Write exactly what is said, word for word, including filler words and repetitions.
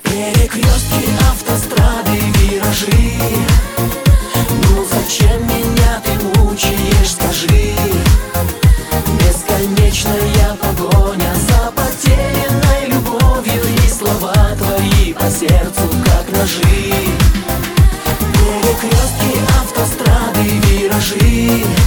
Перекрестки, автострады, виражи. Ну зачем меня ты мучаешь, скажи? Бесконечная погоня за потерянной любовью, и слова твои по сердцу, как ножи. Перекрестки, автострады, виражи.